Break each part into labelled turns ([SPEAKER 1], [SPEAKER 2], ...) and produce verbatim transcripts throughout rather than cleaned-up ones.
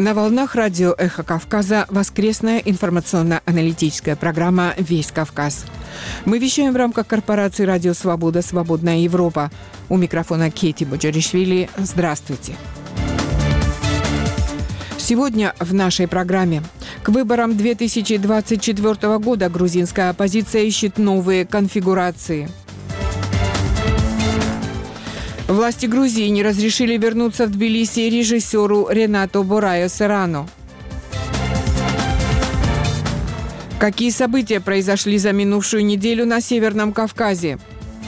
[SPEAKER 1] На волнах радио «Эхо Кавказа» воскресная информационно-аналитическая программа «Весь Кавказ». Мы вещаем в рамках корпорации «Радио Свобода. Свободная Европа». У микрофона Кейти Боджаришвили. Здравствуйте. Сегодня в нашей программе. К выборам две тысячи двадцать четвёртого года грузинская оппозиция ищет новые конфигурации. Власти Грузии не разрешили вернуться в Тбилиси режиссеру Ренато Борайо Серрано. Какие события произошли за минувшую неделю на Северном Кавказе?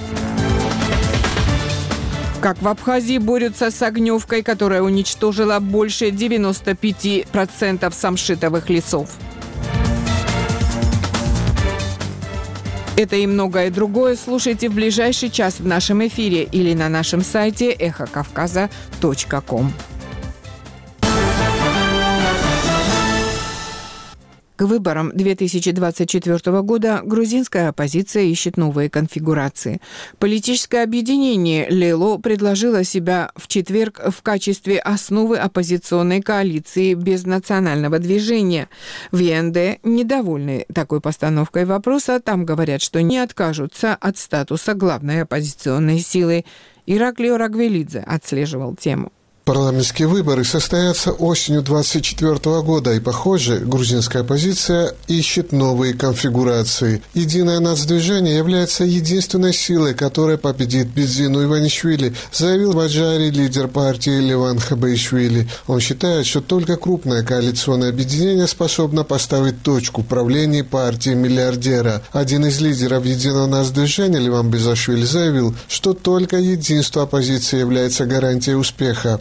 [SPEAKER 1] Как в Абхазии борются с огневкой, которая уничтожила больше девяноста пяти процентов самшитовых лесов. Это и многое другое слушайте в ближайший час в нашем эфире или на нашем сайте эхо кавказа точка ком. К выборам две тысячи двадцать четвёртого года грузинская оппозиция ищет новые конфигурации. Политическое объединение «Лело» предложило себя в четверг в качестве основы оппозиционной коалиции без национального движения. В ЕНД недовольны такой постановкой вопроса. Там говорят, что не откажутся от статуса главной оппозиционной силы. Ираклио Рагвелидзе отслеживал тему.
[SPEAKER 2] Парламентские выборы состоятся осенью двадцать четвёртого года, и, похоже, грузинская оппозиция ищет новые конфигурации. Единое нацдвижение является единственной силой, которая победит Бедзину Иванишвили, заявил в Аджаре лидер партии Леван Хабаишвили. Он считает, что только крупное коалиционное объединение способно поставить точку в правлении партии миллиардера. Один из лидеров Единого нацдвижения, Леван Безашвили, заявил, что только единство оппозиции является гарантией успеха.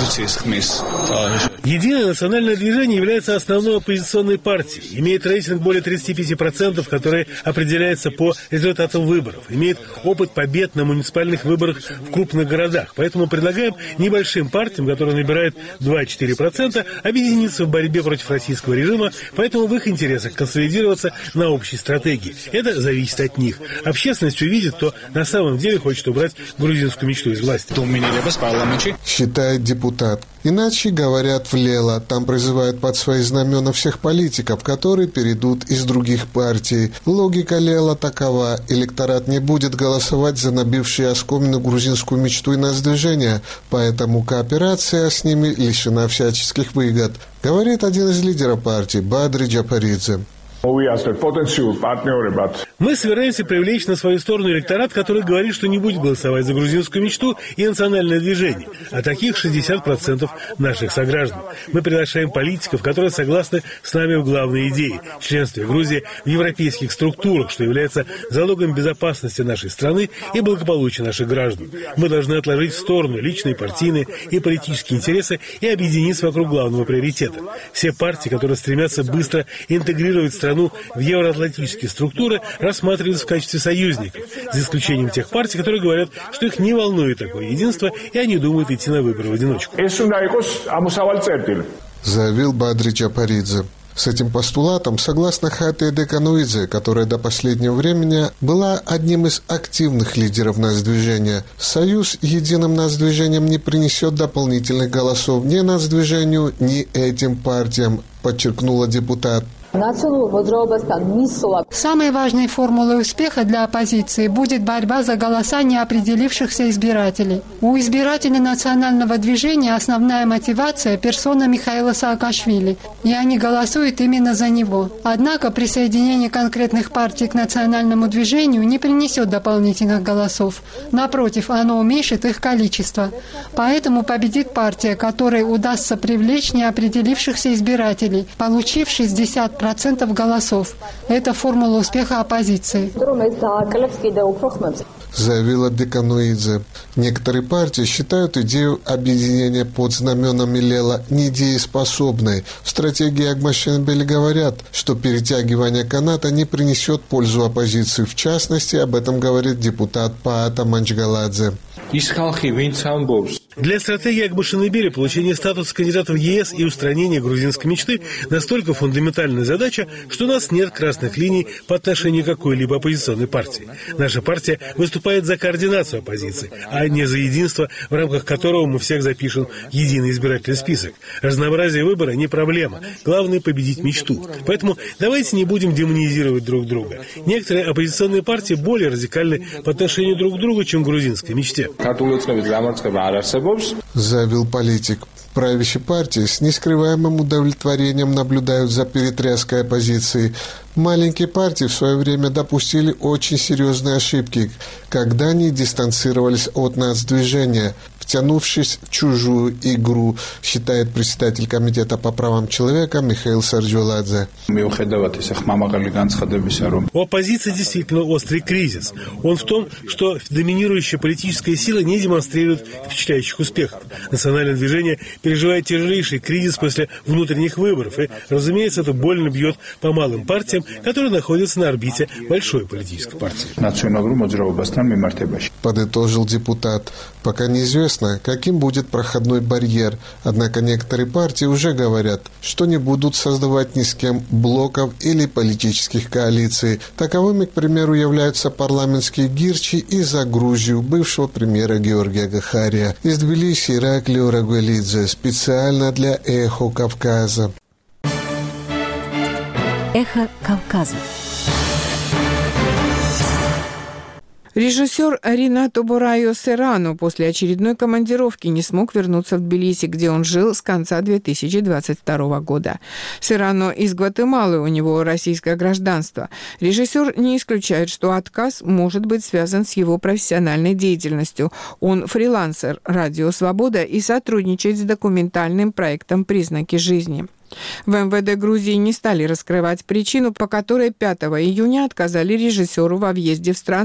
[SPEAKER 3] Единое национальное движение является основной оппозиционной партией, имеет рейтинг более тридцати пяти процентов, который определяется по результатам выборов, имеет опыт побед на муниципальных выборах в крупных городах. Поэтому предлагаем небольшим партиям, которые набирают два-четыре процента, объединиться в борьбе против российского режима, поэтому в их интересах консолидироваться на общей стратегии. Это зависит от них. Общественность увидит, кто на самом деле хочет убрать грузинскую мечту из власти.
[SPEAKER 2] Считает депутат. Иначе говорят в Лело. Там призывают под свои знамена всех политиков, которые перейдут из других партий. Логика Лело такова. Электорат не будет голосовать за набившие оскомину грузинскую мечту и нацдвижение, поэтому кооперация с ними лишена всяческих выгод, говорит один из лидеров партии Бадри Джапаридзе.
[SPEAKER 3] Мы собираемся привлечь на свою сторону электорат, который говорит, что не будет голосовать за грузинскую мечту и национальное движение, а таких шестьдесят процентов наших сограждан. Мы приглашаем политиков, которые согласны с нами в главной идее – членстве Грузии в европейских структурах, что является залогом безопасности нашей страны и благополучия наших граждан. Мы должны отложить в сторону личные, партийные и политические интересы и объединиться вокруг главного приоритета. Все партии, которые стремятся быстро интегрировать страну в евроатлантические структуры, рассматриваются в качестве союзников, за исключением тех партий, которые говорят, что их не волнует такое единство, и они думают идти на выборы в одиночку.
[SPEAKER 2] Заявил Бадри Джапаридзе. С этим постулатом согласна Хатия Декануидзе, которая до последнего времени была одним из активных лидеров нацдвижения. Союз единым нацдвижением не принесет дополнительных голосов ни нацдвижению, ни этим партиям, подчеркнула депутат.
[SPEAKER 4] Самой важной формулой успеха для оппозиции будет борьба за голоса неопределившихся избирателей. У избирателей национального движения основная мотивация – персона Михаила Саакашвили, и они голосуют именно за него. Однако присоединение конкретных партий к национальному движению не принесет дополнительных голосов. Напротив, оно уменьшит их количество. Поэтому победит партия, которой удастся привлечь неопределившихся избирателей, получив шестьдесят процентов голосов. Это формула успеха оппозиции.
[SPEAKER 2] Заявила Декануидзе. Некоторые партии считают идею объединения под знаменами Лело недееспособной. В стратегии Агмашенбели говорят, что перетягивание каната не принесет пользу оппозиции. В частности, об этом говорит депутат Паата Манчгаладзе.
[SPEAKER 3] Для стратегии Акбашинебели получение статуса кандидата в ЕС и устранение грузинской мечты настолько фундаментальная задача, что у нас нет красных линий по отношению к какой-либо оппозиционной партии. Наша партия выступает за координацию оппозиции, а не за единство, в рамках которого мы всех запишем в единый избирательный список. Разнообразие выбора не проблема. Главное — победить мечту. Поэтому давайте не будем демонизировать друг друга. Некоторые оппозиционные партии более радикальны по отношению друг к другу, чем к грузинской мечте.
[SPEAKER 2] Заявил политик. Правящие партии с нескрываемым удовлетворением наблюдают за перетряской оппозиции. Маленькие партии в свое время допустили очень серьезные ошибки, когда они дистанцировались от нацдвижения, втянувшись в чужую игру, считает председатель Комитета по правам человека Михаил Сарджоладзе.
[SPEAKER 3] У оппозиции действительно острый кризис. Он в том, что доминирующая политическая сила не демонстрирует впечатляющих успехов. Национальное движение переживает тяжелейший кризис после внутренних выборов, и, разумеется, это больно бьет по малым партиям, которые находятся на орбите большой политической партии.
[SPEAKER 2] Подытожил депутат. Пока неизвестно, каким будет проходной барьер, однако некоторые партии уже говорят, что не будут создавать ни с кем блоков или политических коалиций. Таковыми, к примеру, являются парламентские гирчи и за Грузию бывшего премьера Георгия Гахария. Из Тбилиси Ираклий Урагвелидзе, специально для «Эхо Кавказа».
[SPEAKER 5] Эхо Кавказа.
[SPEAKER 1] Режиссер Ринато Бурайо Серрано после очередной командировки не смог вернуться в Тбилиси, где он жил с конца две тысячи двадцать второго года. Серрано из Гватемалы, у него российское гражданство. Режиссер не исключает, что отказ может быть связан с его профессиональной деятельностью. Он фрилансер «Радио Свобода» и сотрудничает с документальным проектом «Признаки жизни». В эм вэ дэ Грузии не стали раскрывать причину, по которой пятого июня отказали режиссеру во въезде в страну